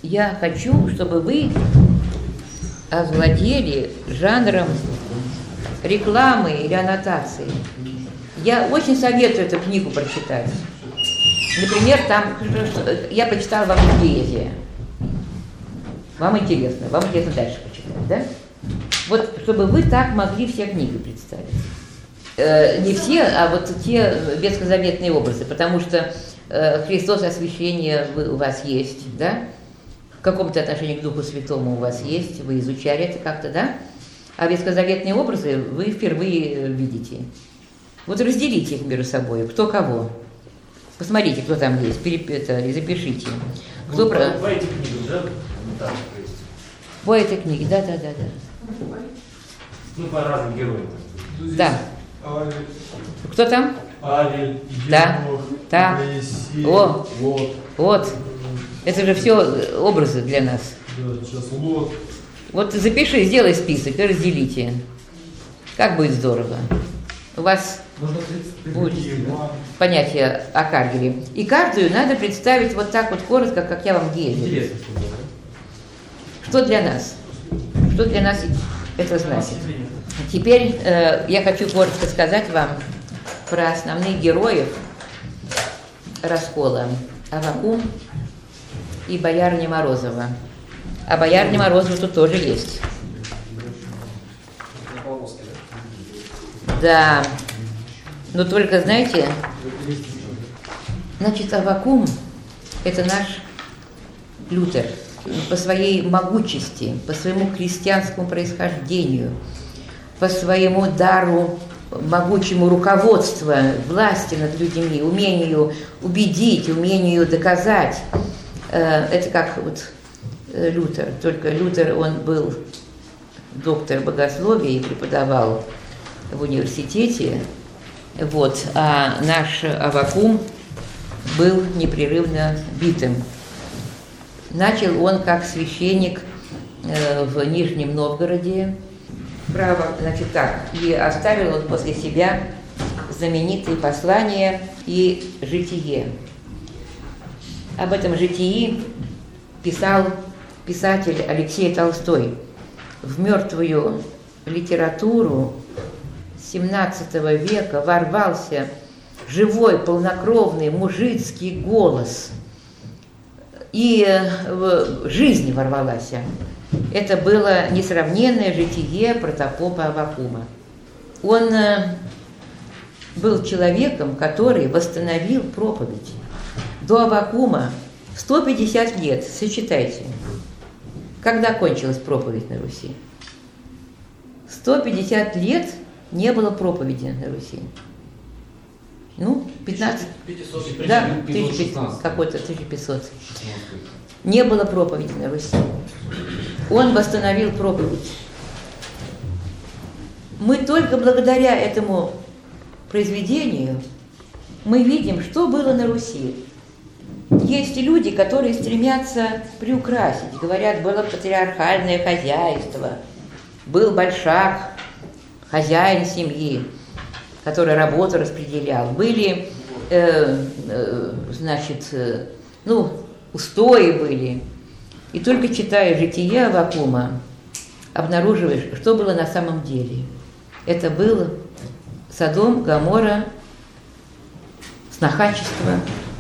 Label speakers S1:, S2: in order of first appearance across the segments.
S1: я хочу, чтобы вы овладели жанром рекламы или аннотации. Я очень советую эту книгу прочитать. Например, там я прочитала вам поэзия. Вам интересно дальше почитать, да? Вот, чтобы вы так могли все книги представить. Не все, а вот те ветхозаветные образы, потому что Христос освящение у вас есть, да? В каком-то отношении к Духу Святому у вас есть, вы изучали это как-то, да? А ветхозаветные образы вы впервые видите. Вот разделите их между собой, кто кого. Посмотрите, кто там есть, и запишите. Кто
S2: по этой книге, да? Там, то есть.
S1: По этой книге, да.
S2: Ну, по разным героям.
S1: Да. Кто там?
S3: Авель,
S1: да.
S3: Моисей,
S1: Лот. Вот. Это же все образы для нас.
S3: Да, сейчас Лот.
S1: Вот запиши, сделай список и разделите. Как будет здорово. У вас будет понятие о Каргеле. И каждую надо представить вот так вот коротко, как я вам Гегель. Что для нас? Что для нас это значит? Теперь я хочу коротко сказать вам про основных героев раскола. Аввакум и боярыня Морозова. А боярыня Морозова тут тоже есть. Да. Но только, знаете, значит, Аввакум – это наш Лютер. По своей могучести, по своему крестьянскому происхождению, по своему дару могучему руководства, власти над людьми, умению убедить, умению доказать. Это как вот Лютер. Только Лютер, он был доктор богословия и преподавал в университете, вот, а наш Аввакум был непрерывно битым. Начал он как священник в Нижнем Новгороде, значит так, и оставил он после себя знаменитые послания и житие. Об этом житии писал писатель Алексей Толстой. В мертвую литературу XVII века ворвался живой, полнокровный мужицкий голос. И в жизни ворвалась. Это было несравненное житие протопопа Аввакума. Он был человеком, который восстановил проповедь. До Аввакума 150 лет, сочетайте. Когда кончилась проповедь на Руси? 150 лет не было проповеди на Руси. Ну, 15... 500, да, 1500, какой-то 1500. Не было проповеди на Руси. Он восстановил проповедь. Мы только благодаря этому произведению мы видим, что было на Руси. Есть и люди, которые стремятся приукрасить. Говорят, было патриархальное хозяйство, был большак, хозяин семьи, который работу распределял. Были, устои были. И только читая житие Аввакума, обнаруживаешь, что было на самом деле. Это был Содом, Гоморра, снохачество.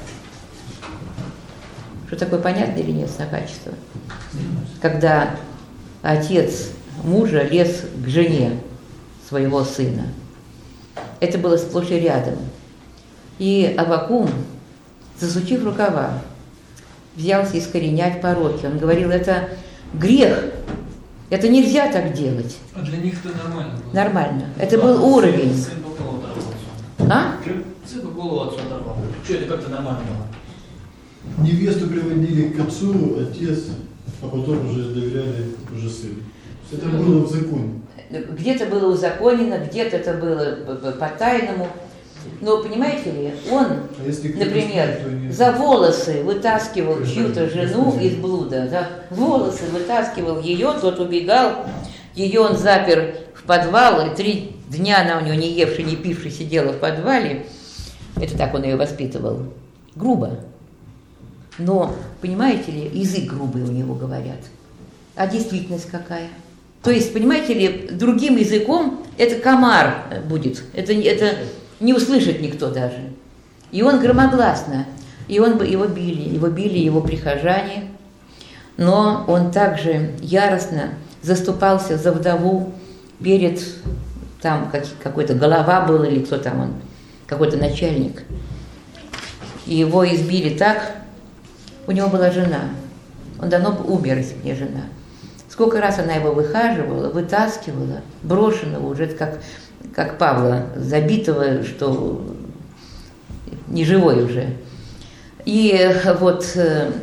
S1: Что такое, понятно или нет, снохачество? Когда отец мужа лез к жене своего сына. Это было сплошь и рядом. И Аввакум, засучив рукава, взялся искоренять пороки. Он говорил, это грех, это нельзя так делать.
S4: А для них это нормально было?
S1: Нормально. Это был уровень.
S4: Сын по голову оторвался.
S1: А?
S4: Сын по голову отцу оторвал. Что, это как-то нормально было?
S3: Невесту приводили к отцу, отец, а потом уже доверяли уже сыну. Это было в законе.
S1: Где-то было узаконено, где-то это было по-тайному. Но, понимаете ли, он, например, за волосы вытаскивал чью-то жену из блуда, за волосы вытаскивал ее, тот убегал, ее он запер в подвал, и 3 дня она у него не евшая, не пившая сидела в подвале. Это так он ее воспитывал. Грубо. Но, понимаете ли, язык грубый у него, говорят. А действительность какая? То есть, понимаете ли, другим языком это комар будет. Это не услышит никто даже. И он громогласно. И его били его прихожане. Но он также яростно заступался за вдову перед, там какой-то голова был или кто там он, какой-то начальник. И его избили так, у него была жена. Он давно умер, если бы не жена. Сколько раз она его выхаживала, вытаскивала, брошенного уже, как Павла, забитого, что не живой уже. И вот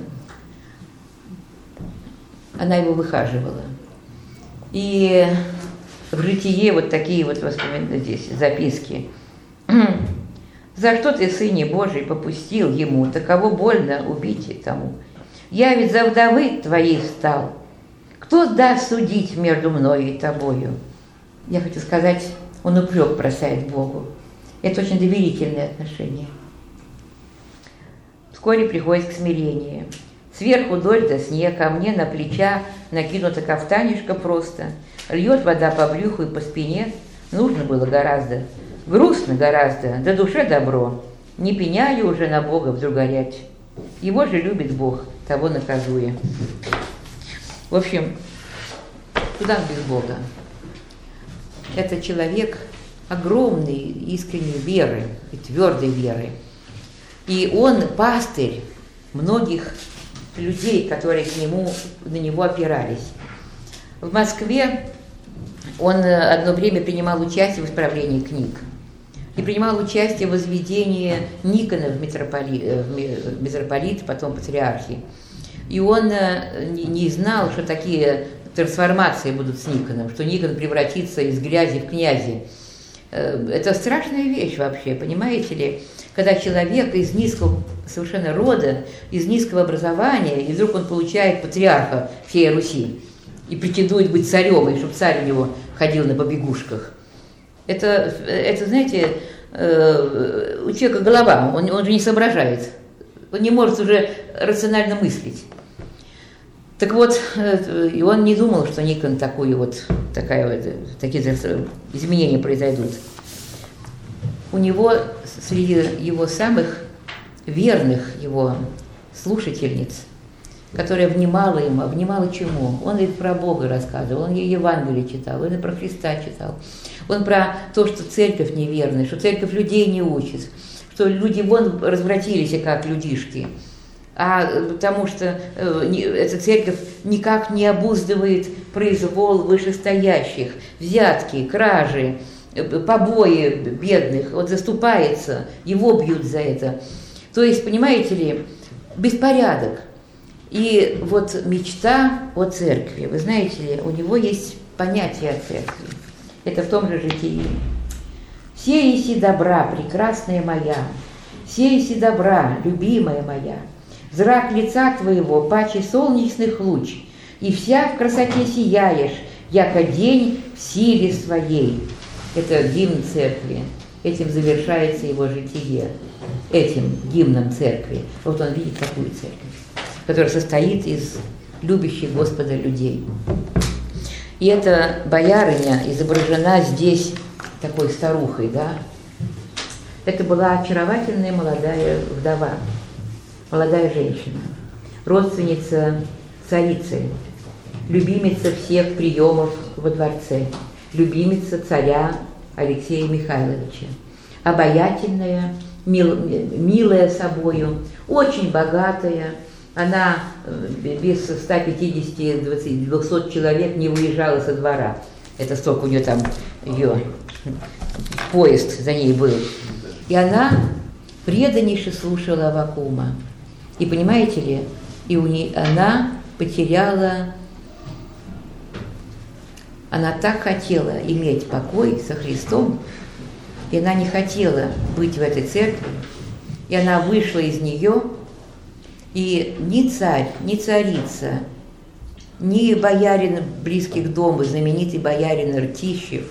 S1: она его выхаживала. И в житие вот такие вот воспоминания здесь, записки. «За что ты, Сыне Божий, попустил ему, таково больно убить тому? Я ведь за вдовы твоей встал. Кто даст судить между мною и тобою?» Я хочу сказать, он упрек бросает Богу. Это очень доверительные отношения. Вскоре приходит к смирению. Сверху дождь да снег, а мне на плеча накинута кафтанишко просто. Льет вода по брюху и по спине. Нужно было гораздо. Грустно гораздо, да душе добро. Не пеняю уже на Бога вдруг горять. Его же любит Бог, того наказуя. В общем, куда без Бога? Это человек огромной искренней веры и твердой веры. И он пастырь многих людей, которые на него опирались. В Москве он одно время принимал участие в исправлении книг и принимал участие в возведении Никона в митрополит, потом патриархи. И он не знал, что такие трансформации будут с Никоном, что Никон превратится из грязи в князи. Это страшная вещь вообще, понимаете ли? Когда человек из низкого совершенно рода, из низкого образования, и вдруг он получает патриарха всей Руси и претендует быть царем, и чтобы царь у него ходил на побегушках. Это знаете, у человека голова, он же не соображает, он не может уже рационально мыслить. Так вот, и он не думал, что Никон такие изменения произойдут. У него, среди его самых верных его слушательниц, которая внимала ему, внимала чему? Он и про Бога рассказывал, он ей Евангелие читал, он и про Христа читал. Он про то, что церковь неверная, что церковь людей не учит, что люди вон развратились, как людишки. Потому что эта церковь никак не обуздывает произвол вышестоящих, взятки, кражи, побои бедных, вот заступается, его бьют за это. То есть, понимаете ли, беспорядок. И вот мечта о церкви, вы знаете ли, у него есть понятие о церкви. Это в том же житии. «Сеяси добра, прекрасная моя, сеяси добра, любимая моя, зрак лица твоего, паче солнечных луч, и вся в красоте сияешь, яко день в силе своей». Это гимн церкви. Этим завершается его житие. Этим гимном церкви. Вот он видит такую церковь, которая состоит из любящих Господа людей. И эта боярыня изображена здесь такой старухой, да? Это была очаровательная молодая вдова, молодая женщина, родственница царицы, любимица всех приемов во дворце, любимица царя Алексея Михайловича, обаятельная, милая собою, очень богатая. Она без 150-200 человек не выезжала со двора. Это столько у нее там, ее поезд за ней был. И она преданнейше слушала Аввакума. И понимаете ли, она потеряла. Она так хотела иметь покой со Христом, и она не хотела быть в этой церкви, и она вышла из нее, и ни царь, ни царица, ни боярин близких к дому, знаменитый боярин Ртищев,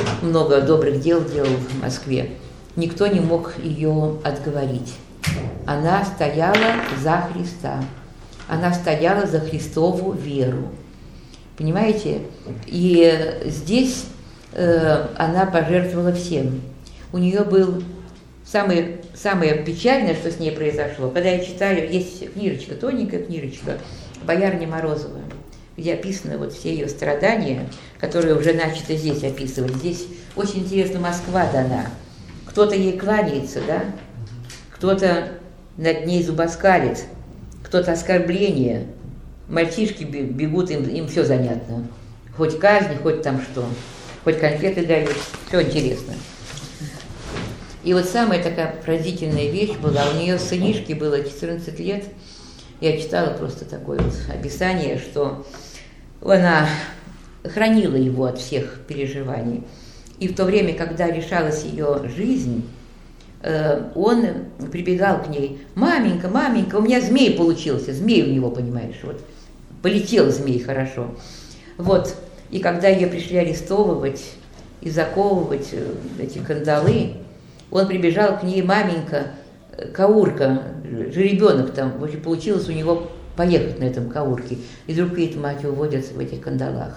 S1: много добрых дел делал в Москве, никто не мог ее отговорить. она стояла за Христа. Она стояла за Христову веру. Понимаете? И здесь она пожертвовала всем. У нее был самое печальное, что с ней произошло. Когда я читаю, есть книжечка, тоненькая книжечка «Боярыня Морозова», где описаны вот все ее страдания, которые уже начато здесь описывать. Здесь очень интересно Москва дана. Кто-то ей кланяется, да? Кто-то над ней зубоскалит, кто-то оскорбление. Мальчишки бегут, им все занятно. Хоть казнь, хоть там что. Хоть конфеты дают, все интересно. И вот самая такая поразительная вещь была, у нее сынишке было 14 лет, я читала просто такое вот описание, что она хранила его от всех переживаний. И в то время, когда решалась ее жизнь, он прибегал к ней: маменька, маменька, у меня змей получился, змей у него, понимаешь, вот, полетел змей хорошо. Вот, и когда ее пришли арестовывать и заковывать эти кандалы, он прибежал к ней: маменька, каурка, жеребенок там, в общем, получилось у него поехать на этом каурке. И вдруг видит, мать уводят в этих кандалах.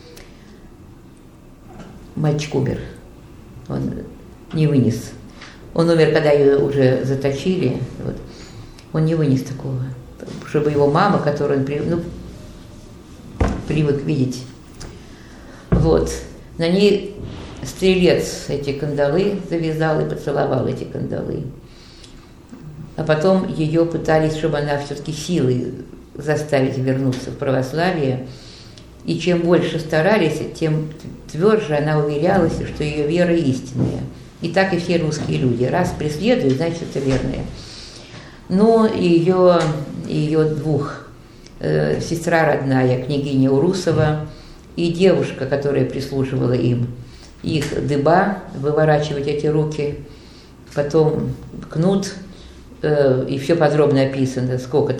S1: Мальчик умер, он не вынес. Он умер, когда ее уже заточили, вот. Он не вынес такого, чтобы его мама, которую он привык видеть, вот, на ней стрелец эти кандалы завязал и поцеловал эти кандалы. А потом ее пытались, чтобы она все-таки силой заставить вернуться в православие. И чем больше старались, тем тверже она уверялась, что ее вера истинная. И так и все русские люди. Раз преследуют, значит, это верное. Но ее двух, сестра родная, княгиня Урусова, и девушка, которая прислуживала им, их дыба, выворачивать эти руки, потом кнут, и все подробно описано, сколько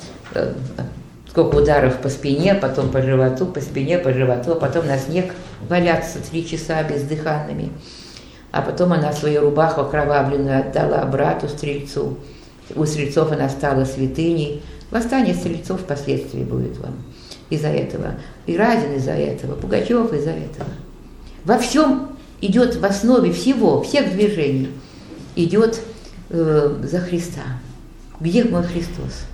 S1: ударов по спине, потом по животу, по спине, по животу, а потом на снег валяться 3 часа бездыханными. А потом она свою рубаху окровавленную отдала брату-стрельцу. У стрельцов она стала святыней. Восстание стрельцов впоследствии будет вам из-за этого. И Разин из-за этого, Пугачев из-за этого. Во всем идет в основе всех движений, идет за Христа. Где мой Христос?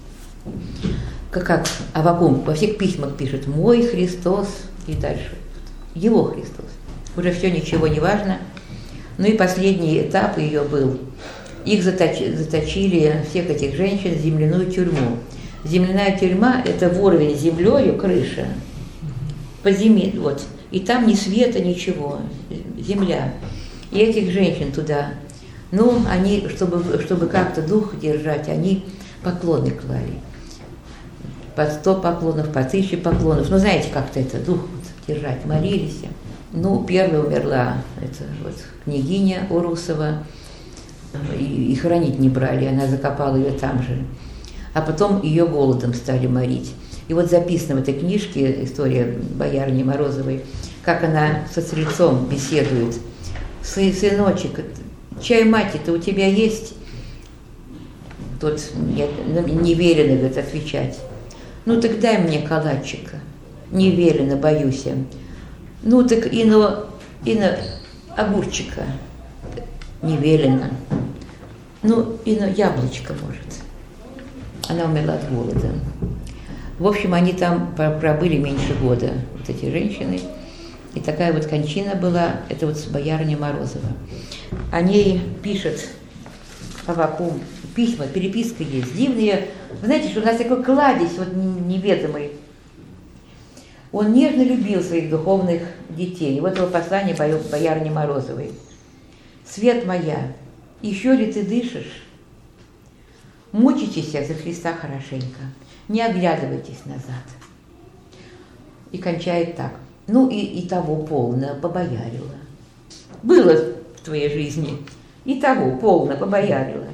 S1: Как Аввакум во всех письмах пишет: мой Христос, и дальше его Христос. Уже все, ничего не важно. Ну и последний этап ее был. Их заточили, всех этих женщин, в земляную тюрьму. Земляная тюрьма – это в уровень с землею крыша, по зиме, вот. И там ни света, ничего, земля. И этих женщин туда, они, чтобы как-то дух держать, они поклоны клали. По 100 поклонов, по 1000 поклонов. Знаете, как-то это дух держать, молились. Первая умерла, это вот княгиня Урусова, и хоронить не брали, она закопала ее там же. А потом ее голодом стали морить. И вот записано в этой книжке история боярыни Морозовой, как она со стрельцом беседует. Сыночек, чай мати-то у тебя есть? Тот не велено, говорит, отвечать. Так дай мне калачика. Не велено, боюсь. Так и на огурчика. Не велено. И на яблочко, может. Она умерла от голода. В общем, они там пробыли меньше года, вот эти женщины. И такая вот кончина была, это вот боярыня Морозова. О ней пишет Аввакум, письма, переписка есть, дивные. Вы знаете, что у нас такой кладезь вот неведомый. Он нежно любил своих духовных детей. И вот его послание боярыне Морозовой. «Свет моя, еще ли ты дышишь? Мучитесь за Христа хорошенько, не оглядывайтесь назад». И кончает так. И того полно побоярила. Было в твоей жизни, и того полно побоярила.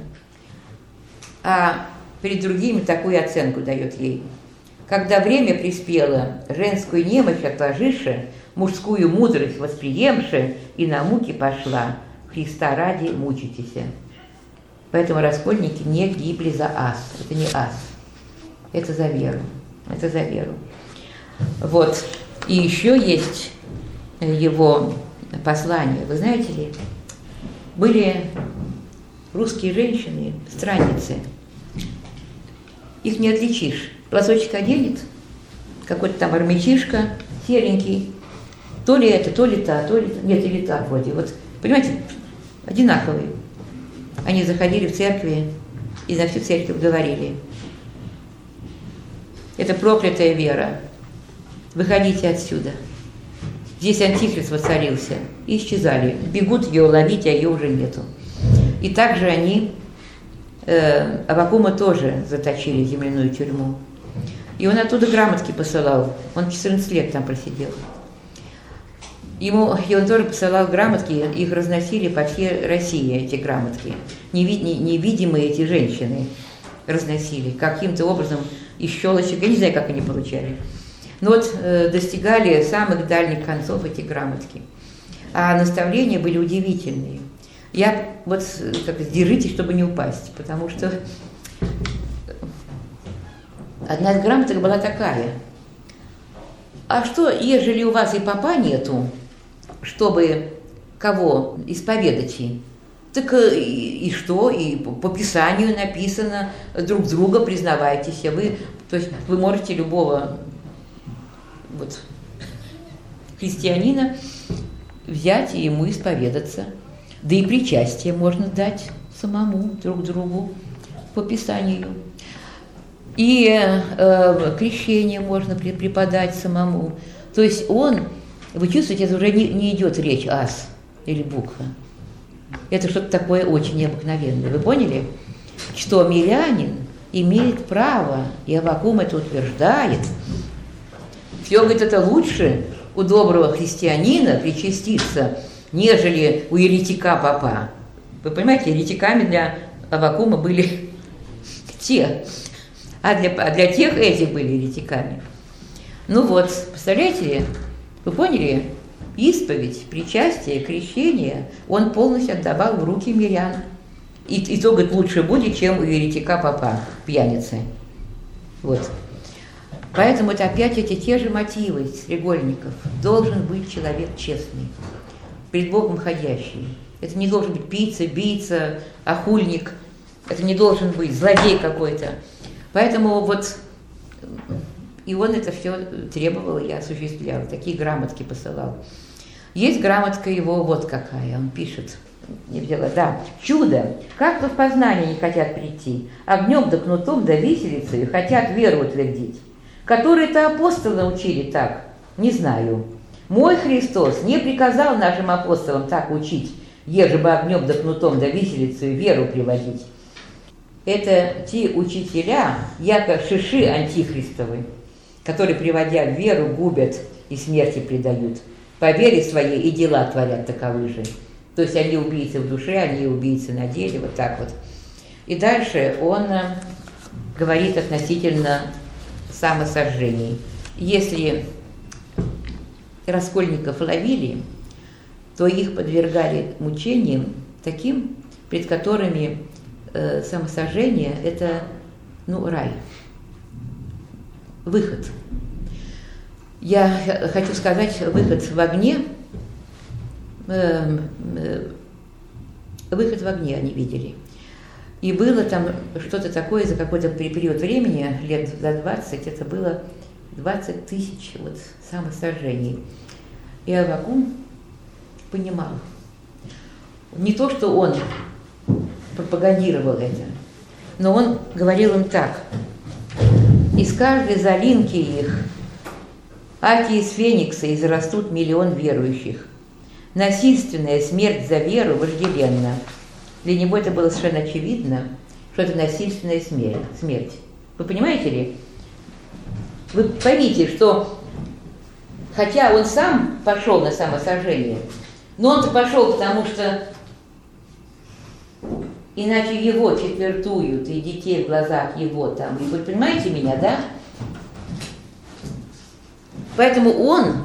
S1: А перед другими такую оценку дает ей. Когда время приспело, женскую немощь отложише, мужскую мудрость восприемше, и на муки пошла, Христа ради мучитесь. Поэтому раскольники не гибли за ас. Это не ас. Это за веру. Это за веру. Вот. И еще есть его послание. Вы знаете ли, были русские женщины, странницы. Их не отличишь. Платочек оденет, какой-то там армячишка, серенький. То ли это, то ли та, то ли... Нет, или та вроде. Вот, понимаете, одинаковые. Они заходили в церкви и на всю церковь говорили: это проклятая вера, выходите отсюда. Здесь антихрист воцарился. И исчезали. Бегут ее ловить, а ее уже нету. И также они Аввакума тоже заточили в земляную тюрьму. И он оттуда грамотки посылал. Он 14 лет там просидел. И он тоже посылал грамотки, их разносили по всей России, эти грамотки. Невидимые эти женщины разносили каким-то образом из щелочек. Я не знаю, как они получали. Но вот достигали самых дальних концов эти грамотки. А наставления были удивительные. Я вот держитесь, чтобы не упасть, потому что одна из грамоток была такая: а что, ежели у вас и попа нету, чтобы кого исповедать? Так и что? И по Писанию написано: друг друга признавайтесь. То есть вы можете любого вот христианина взять и ему исповедаться. Да и причастие можно дать самому друг другу по Писанию. И крещение можно преподать самому. То есть вы чувствуете, это уже не идет речь ас или буква. Это что-то такое очень необыкновенное. Вы поняли, что мирянин имеет право, и Аввакум это утверждает. Все, говорит, это лучше у доброго христианина причаститься, нежели у еретика попа. Вы понимаете, еретиками для Аввакума были те, а для тех эти были еретиками. Ну вот, представляете ли, вы поняли, исповедь, причастие, крещение он полностью отдавал в руки мирян. И то, говорит, лучше будет, чем у еретика попа, пьяницы. Вот. Поэтому это опять те же мотивы Стрегольников. Должен быть человек честный, перед Богом ходящий. Это не должен быть пийца, бийца, охульник. Это не должен быть злодей какой-то. Поэтому вот и он это все требовал и осуществлял. Такие грамотки посылал. Есть грамотка его вот какая. Он пишет. Не взяла. Да. Чудо. Как-то в познание не хотят прийти. Огнем да кнутом да виселицей хотят веру утвердить. Которые-то апостолы научили так. Не знаю. Мой Христос не приказал нашим апостолам так учить, еже бы огнем да кнутом да виселицей веру приводить. Это те учителя, яко шиши антихристовы, которые, приводя в веру, губят и смерти предают. По вере своей и дела творят таковы же. То есть они убийцы в душе, они убийцы на деле, вот так вот. И дальше он говорит относительно самосожжений. Если раскольников ловили, то их подвергали мучениям таким, пред которыми самосожжение – это, рай, выход. Я хочу сказать, выход в огне, выход в огне они видели. И было там что-то такое за какой-то период времени, лет за 20, это было 20 тысяч самосожжений. И Аввакум понимал. Не то, что он пропагандировал это, но он говорил им так: из каждой залинки их, аки из феникса, израстут миллион верующих. Насильственная смерть за веру вожделенна. Для него это было совершенно очевидно, что это насильственная смерть. Вы понимаете ли? Вы поймите, что хотя он сам пошел на самосожжение, но он-то пошел, потому что иначе его четвертуют, и детей в глазах его там. И вы понимаете меня, да? Поэтому он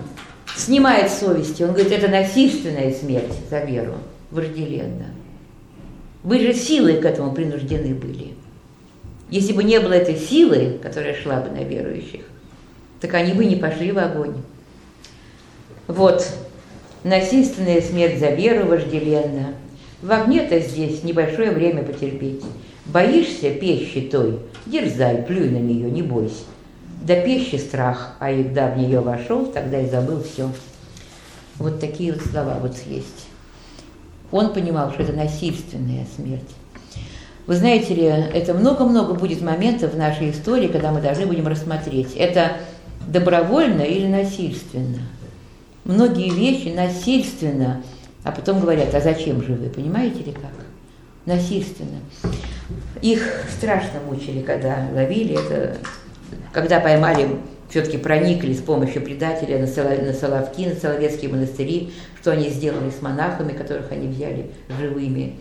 S1: снимает совести, он говорит, это насильственная смерть за веру, вожделенно. Вы же силой к этому принуждены были. Если бы не было этой силы, которая шла бы на верующих, так они бы не пошли в огонь. Вот, насильственная смерть за веру вожделенна. В огне-то здесь небольшое время потерпеть. Боишься пещи той? Дерзай, плюй на нее, не бойся. До пещи страх, а когда в нее вошел, тогда и забыл все. Вот такие вот слова вот есть. Он понимал, что это насильственная смерть. Вы знаете ли, это много-много будет моментов в нашей истории, когда мы должны будем рассмотреть, это добровольно или насильственно. Многие вещи насильственно, а потом говорят, а зачем же вы, понимаете ли как? Насильственно. Их страшно мучили, когда ловили, это, когда поймали, все-таки проникли с помощью предателя на Соловки, на Соловецкие монастыри, что они сделали с монахами, которых они взяли живыми.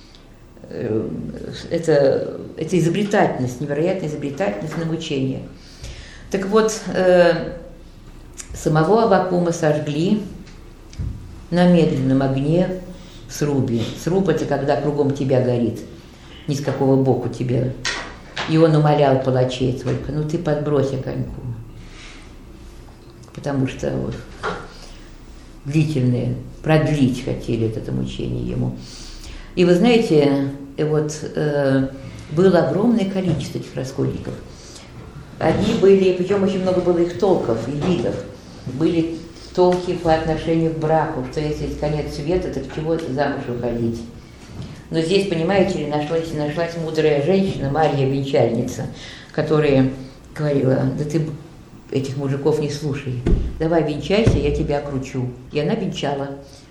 S1: Это изобретательность, невероятная изобретательность на мучение. Так вот, самого Аввакума сожгли на медленном огне в срубе. Сруб – это когда кругом тебя горит, ни с какого боку тебя. И он умолял палачей только, ну ты подбрось огоньку. Потому что вот, длительные, продлить хотели это мучение ему. И вы знаете, вот было огромное количество этих раскольников. Одни были, причем очень много было их толков и видов. Были толки по отношению к браку, что если конец света, так чего замуж выходить. Но здесь, понимаете ли, нашлась мудрая женщина, Марья Венчальница, которая говорила, да ты этих мужиков не слушай, давай венчайся, я тебя окручу. И она венчала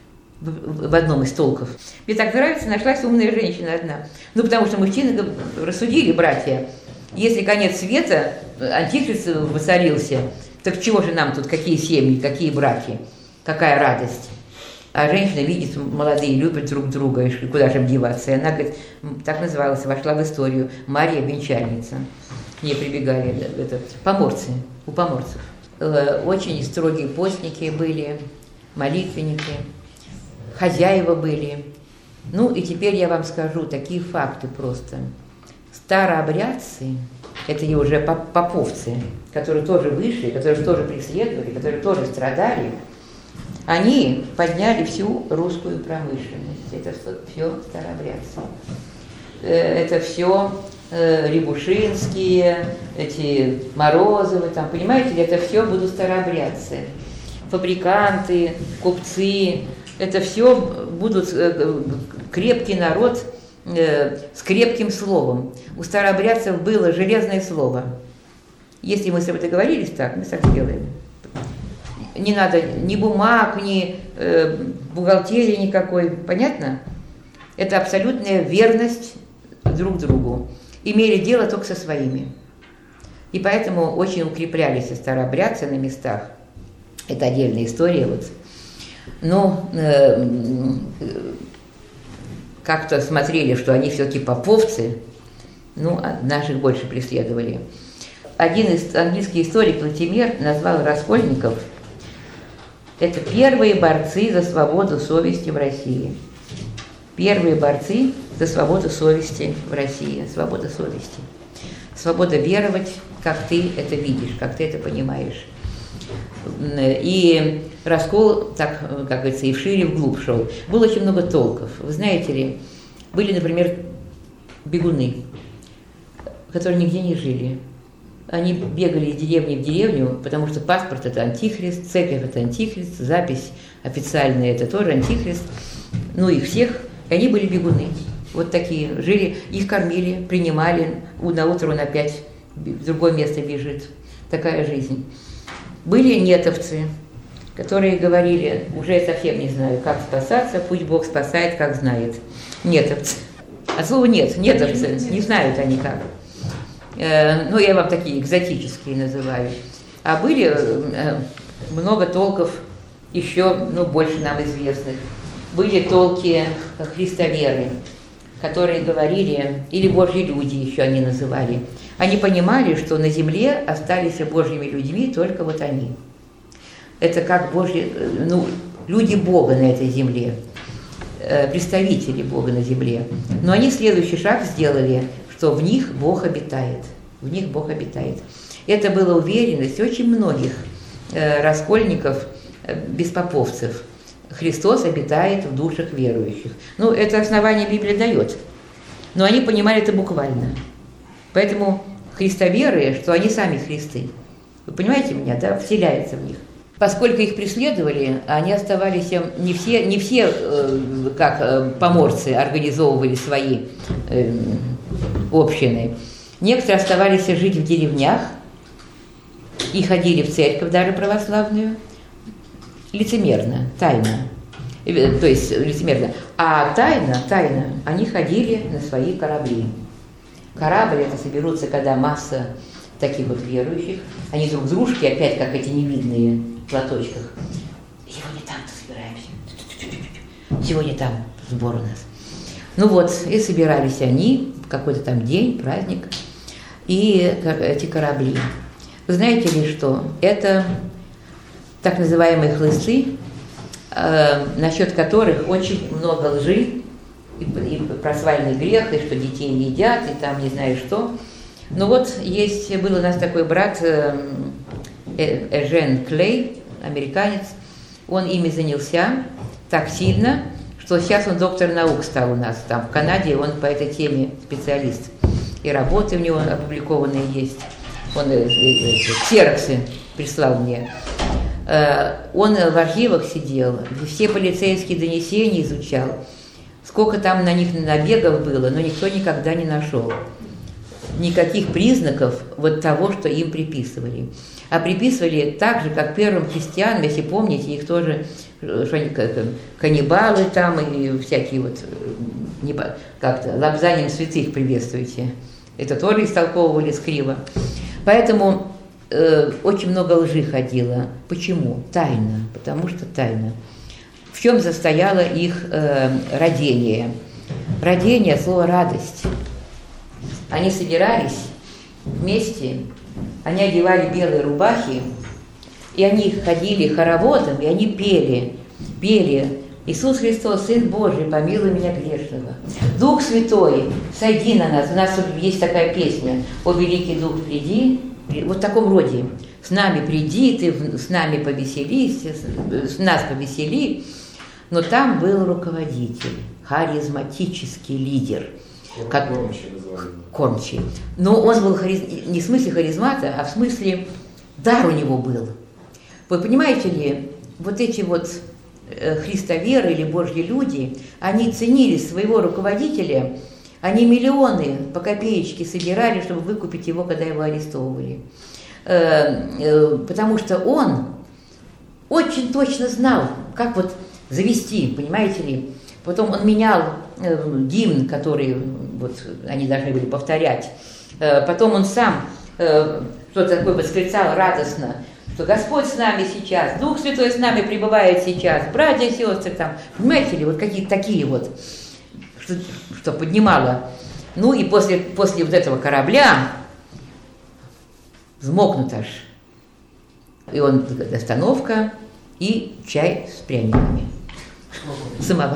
S1: в одном из толков. Мне так нравится, нашлась умная женщина одна. Ну, потому что мужчины рассудили, братья, если конец света, антихрист воцарился, так чего же нам тут, какие семьи, какие браки, какая радость. А женщина видит, молодые любят друг друга, и куда же им деваться. И она, говорит, так называлась, вошла в историю, Марья Венчальница. К ней прибегали поморцы, у поморцев. Очень строгие постники были, молитвенники, хозяева были. Ну и теперь я вам скажу такие факты просто. Старообрядцы, это и уже поповцы, которые тоже вышли, которые тоже преследовали, которые тоже страдали, они подняли всю русскую промышленность. Это все старообрядцы. Это все Рябушинские, эти Морозовы, там, понимаете ли, это все будут старообрядцы. Фабриканты, купцы, это все будут крепкий народ с крепким словом. У старообрядцев было железное слово. Если мы с тобой договорились так, мы так сделаем. Не надо ни бумаг, ни бухгалтерии никакой, понятно? Это абсолютная верность друг другу. Имели дело только со своими. И поэтому очень укреплялись и старообрядцы на местах. Это отдельная история. Вот. Но как-то смотрели, что они все-таки поповцы, ну, а наших больше преследовали. Один из английский историк Латимер назвал раскольников это первые борцы за свободу совести в России. Первые борцы за свободу совести в России. Свобода совести. Свобода веровать, как ты это видишь, как ты это понимаешь. И раскол, так, как говорится, и вширь, и вглубь шел. Было очень много толков. Вы знаете ли, были, например, бегуны, которые нигде не жили. Они бегали из деревни в деревню, потому что паспорт – это антихрист, церковь – это антихрист, запись официальная – это тоже антихрист. Ну, их всех, и они были бегуны. Вот такие, жили, их кормили, принимали, на утро он опять в другое место бежит. Такая жизнь. Были нетовцы, которые говорили, уже я совсем не знаю, как спасаться, пусть Бог спасает, как знает. Нетовцы. От слова нет, нетовцы, не знают они как. Ну, я вам такие экзотические называю. А были много толков еще, ну, больше нам известных. Были толки христоверы, которые говорили, или Божьи люди еще они называли. Они понимали, что на земле остались Божьими людьми только вот они. Это как Божьи, ну, люди Бога на этой земле. представители Бога на земле. Но они следующий шаг сделали, что в них Бог обитает. В них Бог обитает. Это была уверенность очень многих раскольников, беспоповцев. Христос обитает в душах верующих. Ну, это основание Библия дает. Но они понимали это буквально. Поэтому христоверы, что они сами Христы. Вы понимаете меня, да? Вселяется в них. Поскольку их преследовали, они оставались, не все как поморцы, организовывали свои общины. Некоторые оставались жить в деревнях и ходили в церковь, даже православную, лицемерно, тайно. То есть лицемерно. А тайно, они ходили на свои корабли. Корабль это соберутся, когда масса таких вот верующих, они друг дружки, опять как эти невидные в платочках. Сегодня там-то собираемся. Сегодня там сбор у нас. Ну вот, и собирались они в какой-то там день, праздник, и эти корабли. Вы знаете ли, что это так называемые хлысты, насчет которых очень много лжи, и про свальный грех, и что детей не едят, и там не знаю что. Ну вот, был у нас такой брат Эжен Клей, американец, он ими занялся так сильно, что сейчас он доктор наук стал у нас там в Канаде, он по этой теме специалист. И работы у него опубликованные есть. Он ксероксы прислал мне. Он в архивах сидел, все полицейские донесения изучал. Сколько там на них набегов было, но никто никогда не нашел никаких признаков вот того, что им приписывали. А приписывали так же, как первым христианам, если помните, их тоже, что они каннибалы там и всякие вот, как-то лобзанием святых приветствуете. Это тоже истолковывали скриво. Поэтому очень много лжи ходило. Почему? Тайна. Потому что тайна. В чем состояло их родение? Родение, слово «радость». Они собирались вместе, они одевали белые рубахи, и они ходили хороводом, и они пели «Иисус Христос, Сын Божий, помилуй меня грешного. Дух Святой, сойди на нас». У нас есть такая песня «О великий Дух, приди». Вот в таком роде. «С нами приди, ты с нами повеселись, с нас повесели». Но там был руководитель, харизматический лидер. Как кормчий. Но он был не в смысле харизмата, а в смысле дар у него был. Вы понимаете ли, вот эти вот христоверы или божьи люди, они ценили своего руководителя, они миллионы по копеечке собирали, чтобы выкупить его, когда его арестовывали. Потому что он очень точно знал, как вот завести, понимаете ли. Потом он менял гимн, который вот, они должны были повторять. Потом он сам что-то такое восклицал радостно, что Господь с нами сейчас, Дух Святой с нами пребывает сейчас, братья и сестры там. Понимаете ли, вот какие-то такие вот, что поднимало. Ну и после вот этого корабля взмокнут аж. И он, остановка и чай с пряниками. Самовар.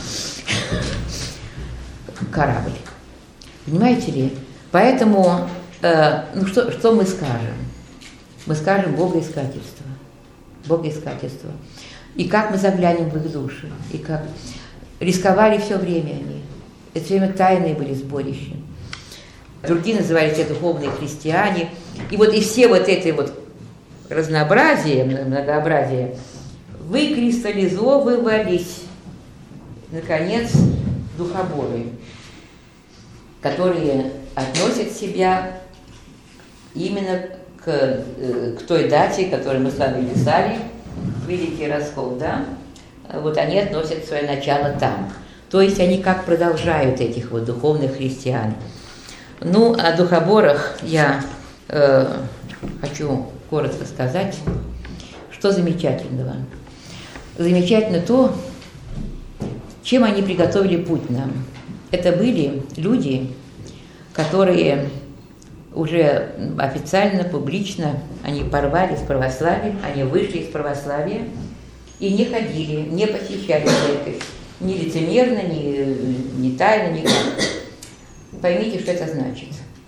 S1: Корабль. Понимаете ли? Поэтому, что мы скажем? Мы скажем богоискательство. Богоискательство. И как мы заглянем в их души. И как рисковали все время они. Это все время тайные были сборища. Другие называли себя духовные христиане. И вот и все вот эти вот разнообразие, многообразие выкристаллизовывались, наконец, духоборы, которые относят себя именно к той дате, которую мы с вами писали, Великий Раскол, да? Вот они относят свое начало там. То есть они как продолжают этих вот духовных христиан. Ну, о духоборах я хочу коротко сказать, что замечательного. Замечательно то, чем они приготовили путь нам. Это были люди, которые уже официально, публично, они порвали с православием, они вышли из православия и не ходили, не посещали церковь, Ни лицемерно, ни тайно, никак. Поймите, что это значит.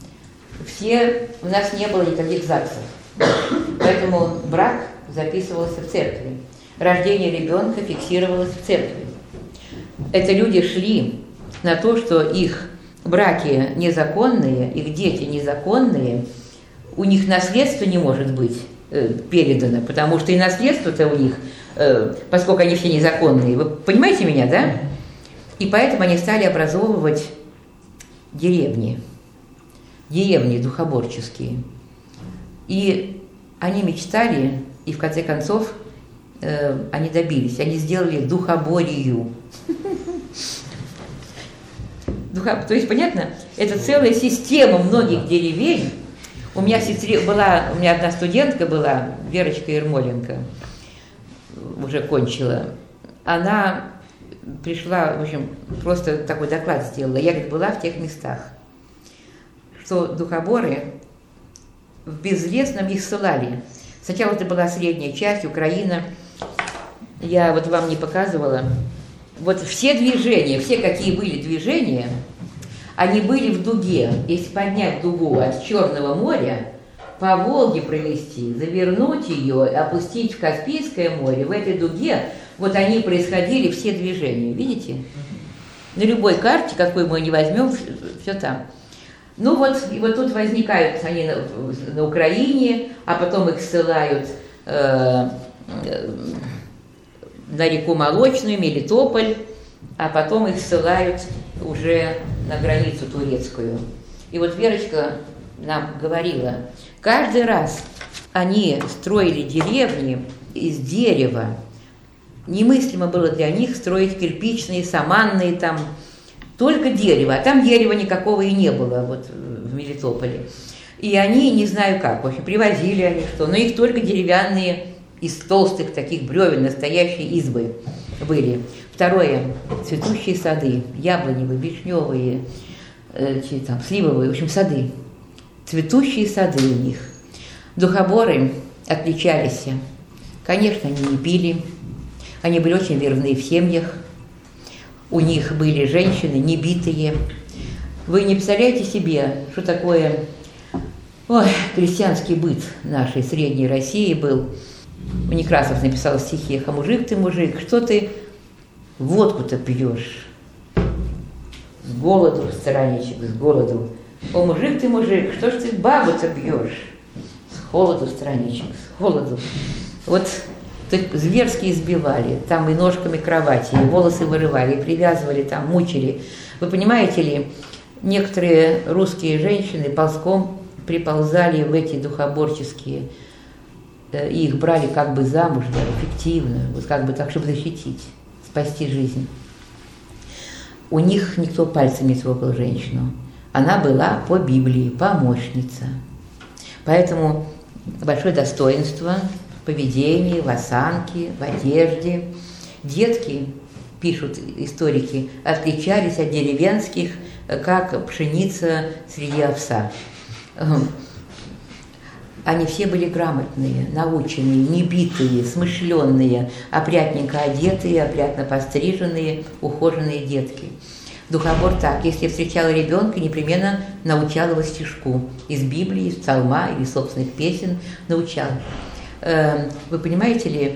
S1: У нас не было никаких ЗАГСов, поэтому брак записывался в церкви. Рождение ребенка фиксировалось в церкви. Это люди шли на то, что их браки незаконные, их дети незаконные, у них наследство не может быть передано, потому что и наследство-то у них, поскольку они все незаконные, вы понимаете меня, да? И поэтому они стали образовывать деревни духоборческие. И они мечтали, и в конце концов они добились, они сделали духоборию. То есть, понятно, это целая система многих деревень. У меня одна студентка была, Верочка Ермоленко, уже кончила. Она пришла, в общем, просто такой доклад сделала. Я, говорит, была в тех местах, что духоборы в безлесном их ссылали. Сначала это была средняя часть, Украина. Я вот вам не показывала. Вот все движения, все какие были движения, они были в дуге. Если поднять дугу от Черного моря, по Волге провести, завернуть ее, опустить в Каспийское море, в этой дуге, вот они происходили, все движения. Видите? На любой карте, какой мы не возьмем, все там. Ну вот, и вот тут возникают они на Украине, а потом их ссылают на реку Молочную, Мелитополь, а потом их ссылают уже на границу турецкую. И вот Верочка нам говорила, каждый раз они строили деревни из дерева. Немыслимо было для них строить кирпичные, саманные там, только дерево, а там дерева никакого и не было вот в Мелитополе. И они, не знаю как, в общем, привозили они что, но их только деревянные из толстых таких бревен, настоящие избы были. Второе, цветущие сады, яблоневые, вишневые, там, сливовые, в общем, сады. Цветущие сады у них. Духоборы отличались. Конечно, они не пили, они были очень верны в семьях. У них были женщины небитые. Вы не представляете себе, что такое крестьянский быт нашей Средней России был. Некрасов написал стихи: «А мужик ты, мужик, что ты водку-то пьешь? С голоду, странничек, с голоду. О, мужик ты, мужик, что ж ты бабу-то бьешь? С холоду, странничек, с холоду». Вот зверски избивали, там и ножками кровати, и волосы вырывали, и привязывали, там мучили. Вы понимаете ли, некоторые русские женщины ползком приползали в эти духоборческие, и их брали как бы замуж, да, фиктивно, вот как бы так, чтобы защитить, спасти жизнь. У них никто пальцем не трогал женщину. Она была по Библии помощница. Поэтому большое достоинство в поведении, в осанке, в одежде. Детки, пишут историки, отличались от деревенских, как пшеница среди овса. Они все были грамотные, наученные, небитые, смышленные, опрятненько одетые, опрятно постриженные, ухоженные детки. Духобор так, если встречала ребенка, непременно научал его стишку из Библии, из псалма или собственных песен научал. Вы понимаете ли,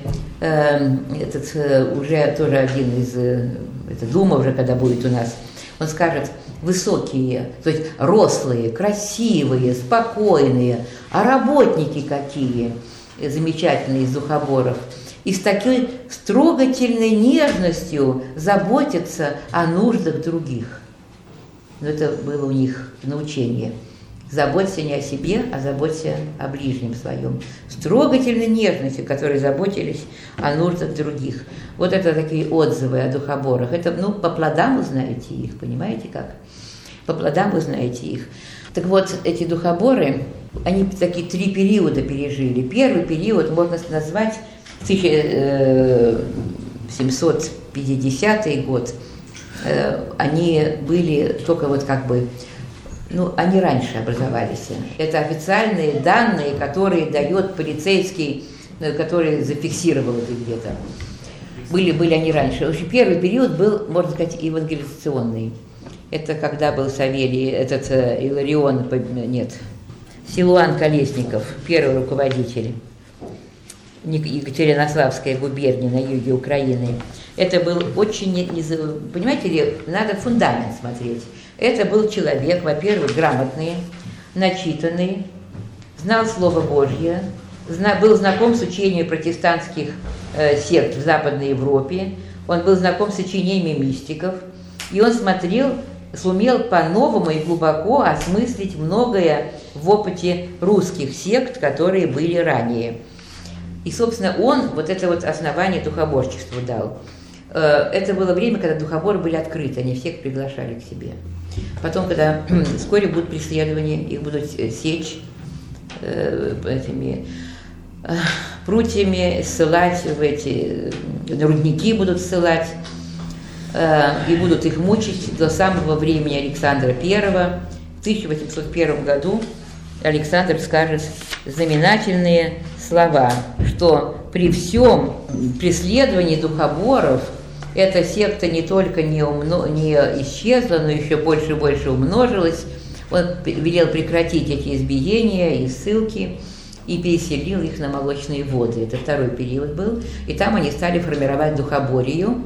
S1: уже тоже один из, это Дума уже когда будет у нас, он скажет: высокие, то есть рослые, красивые, спокойные, а работники какие замечательные из духоборов. И с такой строгательной нежностью заботятся о нуждах других. Но это было у них научение. Заботься не о себе, а заботься о ближнем своем. С трогательной нежностью, которые заботились о нуждах других. Вот это такие отзывы о духоборах. Это, по плодам узнаете их, понимаете как? По плодам узнаете их. Так вот, эти духоборы, они такие 3 периода пережили. Первый период можно назвать 1750 год. Они были только вот как бы, они раньше образовались. Это официальные данные, которые дает полицейский, который зафиксировал это где-то. Были они раньше. В общем, первый период был, можно сказать, евангелизационный. Это когда был Савелий, Иларион, Силуан Колесников, первый руководитель Екатеринославской губернии на юге Украины. Это был очень, понимаете ли, надо фундамент смотреть. Это был человек, во-первых, грамотный, начитанный, знал Слово Божье, был знаком с учением протестантских сект в Западной Европе, он был знаком с учениями мистиков, и он сумел по-новому и глубоко осмыслить многое в опыте русских сект, которые были ранее. И, собственно, он вот это вот основание духоборчеству дал. Это было время, когда духоборы были открыты, они всех приглашали к себе. Потом, когда вскоре будут преследования, их будут сечь этими прутьями, ссылать в эти рудники будут ссылать, и будут их мучить до самого времени Александра I. В 1801 году Александр скажет знаменательные слова, что при всем преследовании духоборов эта секта не только не исчезла, но еще больше и больше умножилась. Он велел прекратить эти избиения и ссылки и переселил их на Молочные воды. Это второй период был. И там они стали формировать духоборию.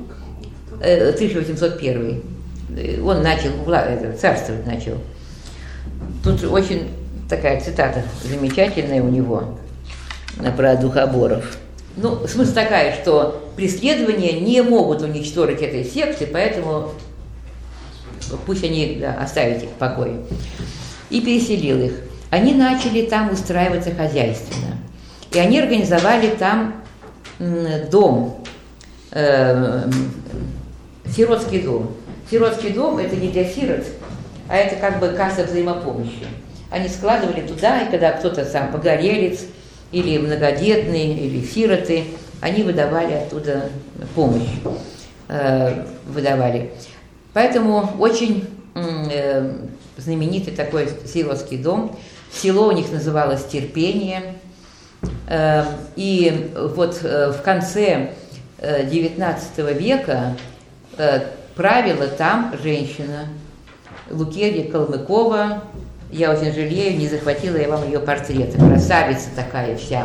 S1: 1801. Он начал, царствовать начал. Тут очень такая цитата замечательная у него про духоборов. Ну, смысл такая, что преследования не могут уничтожить этой секты, поэтому пусть они оставят их в покое. И переселил их. Они начали там устраиваться хозяйственно. И они организовали там дом, сиротский дом. Сиротский дом – это не для сирот, а это как бы касса взаимопомощи. Они складывали туда, и когда кто-то сам погорелец, или многодетные, или сироты, они выдавали оттуда помощь, выдавали. Поэтому очень знаменитый такой сиротский дом. Село у них называлось Терпение. И вот в конце XIX века правила там женщина Лукерья Калмыкова. Я очень жалею, не захватила я вам ее портрет. Красавица такая вся,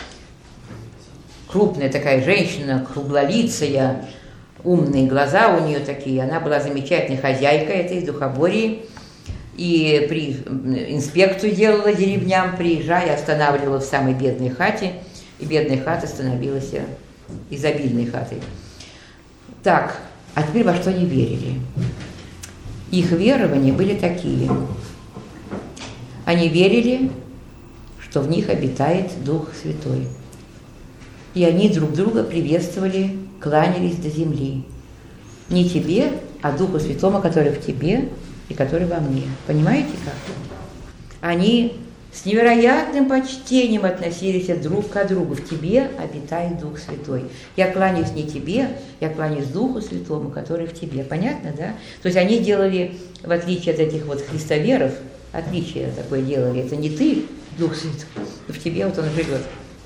S1: крупная такая женщина, круглолицая, умные глаза у нее такие. Она была замечательной хозяйкой этой духобории. И инспекцию делала деревням, приезжая, останавливала в самой бедной хате. И бедная хата становилась изобильной хатой. Так, а теперь во что они верили? Их верования были такие. Они верили, что в них обитает Дух Святой. И они друг друга приветствовали, кланялись до земли. Не тебе, а Духу Святому, который в тебе и который во мне. Понимаете как? Они с невероятным почтением относились друг к другу. В тебе обитает Дух Святой. Я кланяюсь не тебе, я кланяюсь Духу Святому, который в тебе. Понятно, да? То есть они делали, в отличие от этих вот христоверов, отличие такое делали. Это не ты, Дух Святой, в тебе вот он живет.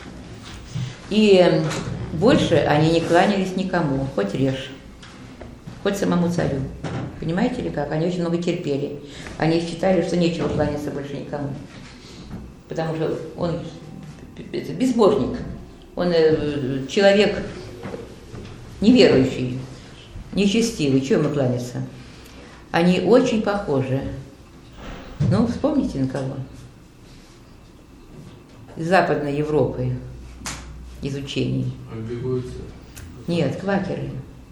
S1: И больше они не кланялись никому, хоть режь, хоть самому царю. Понимаете ли как? Они очень много терпели. Они считали, что нечего кланяться больше никому. Потому что он безбожник, он человек неверующий, нечестивый, чего ему кланяться? Они очень похожи. Ну, вспомните на кого? Из Западной Европы, из учений. Нет, квакеры.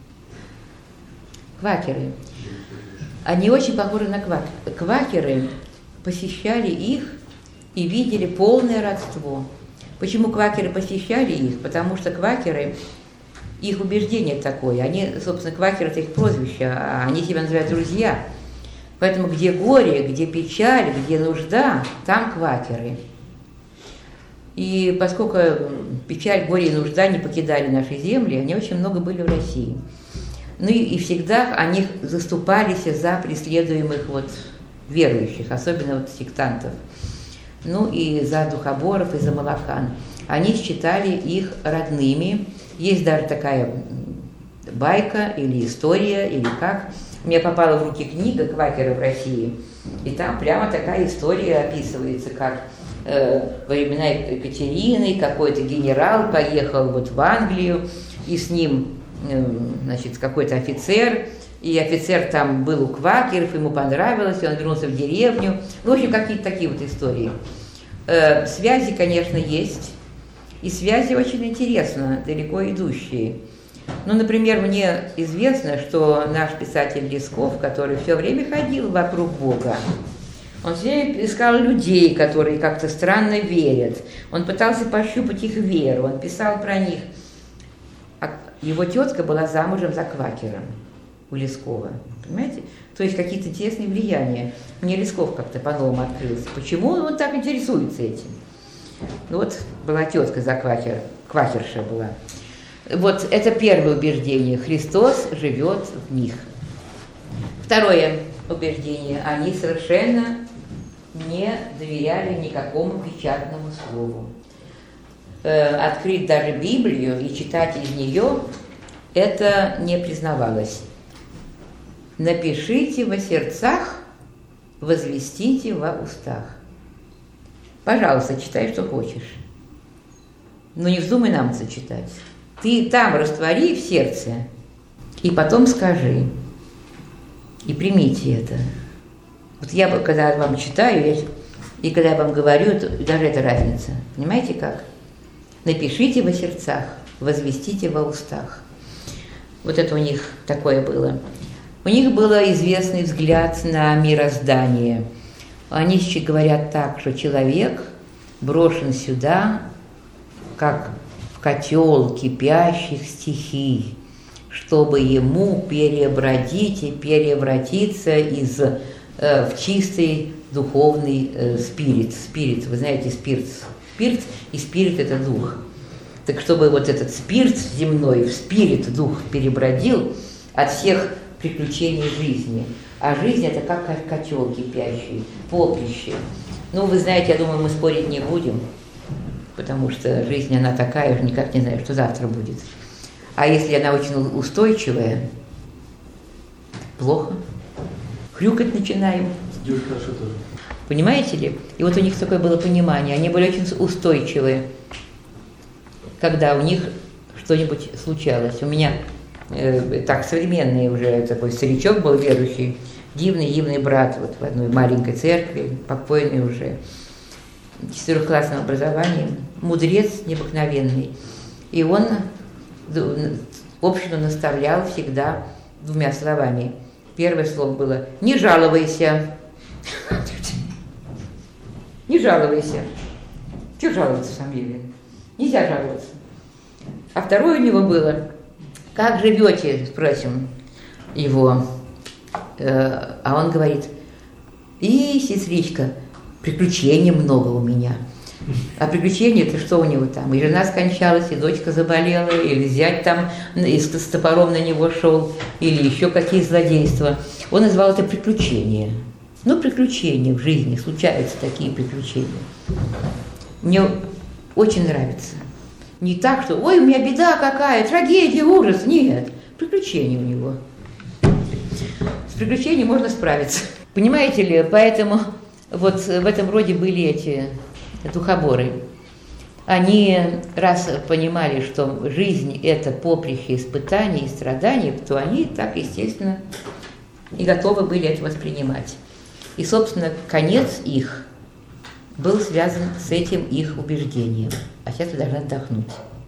S1: Квакеры. Они очень похожи на квакеры. Квакеры посещали их и видели полное родство. Почему квакеры посещали их? Потому что квакеры, их убеждение такое, они, собственно, квакеры – это их прозвище, а они себя называют друзья. Поэтому где горе, где печаль, где нужда, там квакеры. И поскольку печаль, горе и нужда не покидали наши земли, они очень много были в России. Ну и всегда они заступались за преследуемых вот верующих, особенно вот сектантов. Ну и за духоборов, и за молокан. Они считали их родными Есть даже такая байка или история, или как. Мне попала в руки книга «Квакеры в России», и там прямо такая история описывается, как во времена Екатерины какой-то генерал поехал вот в Англию, и с ним, значит, какой-то офицер, и офицер там был у квакеров, ему понравилось, и он вернулся в деревню. Ну, в общем, какие-то такие вот истории. Связи, конечно, есть, и связи очень интересно, далеко идущие. Ну, например, мне известно, что наш писатель Лесков, который все время ходил вокруг Бога, он все время искал людей, которые как-то странно верят. Он пытался пощупать их веру, он писал про них. Его тетка была замужем за квакером у Лескова, понимаете? То есть какие-то интересные влияния. Мне Лесков как-то по-новому открылся. Почему он так интересуется этим? Ну вот была тетка за квакерша была. Вот это первое убеждение. Христос живет в них. Второе убеждение. Они совершенно не доверяли никакому печатному слову. Открыть даже Библию и читать из нее, это не признавалось. Напишите во сердцах, возвестите во устах. Пожалуйста, читай, что хочешь. Но не вздумай нам это читать. Ты там раствори в сердце, и потом скажи. И примите это. Вот я, когда вам читаю, и когда я вам говорю, даже это разница. Понимаете как? Напишите во сердцах, возвестите во устах. Вот это у них такое было. У них был известный взгляд на мироздание. Они еще говорят так, что человек брошен сюда, как в котел кипящих стихий, чтобы ему перебродить и превратиться в чистый духовный спирит. Спирит, вы знаете, спирт. Спирт и спирит – это дух. Так чтобы вот этот спирт земной в спирит дух перебродил от всех приключений жизни. А жизнь – это как котел кипящий, поприще. Ну, вы знаете, я думаю, мы спорить не будем, потому что жизнь, она такая, уже никак не знаю, что завтра будет. А если она очень устойчивая, плохо. Хрюкать начинаем.
S3: Идет хорошо тоже.
S1: Понимаете ли? И вот у них такое было понимание. Они были очень устойчивые, когда у них что-нибудь случалось. У меня так современный уже такой старичок был верующий, дивный брат вот в одной маленькой церкви, покойный уже, 4-классным образованием, мудрец необыкновенный. И он общину наставлял всегда 2 словами. Первое слово было «не жалуйся». Не жалуйся. Чего жаловаться, в самом деле? Нельзя жаловаться. А второе у него было «как живете?» спросим его. А он говорит: «И, сестричка, приключений много у меня». А приключения – это что у него там? И жена скончалась, и дочка заболела, или зять там с топором на него шел, или еще какие злодейства. Он назвал это приключения. Ну, приключения в жизни, случаются такие приключения. Мне очень нравится. Не так, что «ой, у меня беда какая, трагедия, ужас». Нет, приключения у него. С приключениями можно справиться. Понимаете ли, поэтому вот в этом роде были эти духоборы. Они, раз понимали, что жизнь – это поприще испытаний и страданий, то они так, естественно, и готовы были это воспринимать. И, собственно, конец их был связан с этим их убеждением. А сейчас вы должны отдохнуть.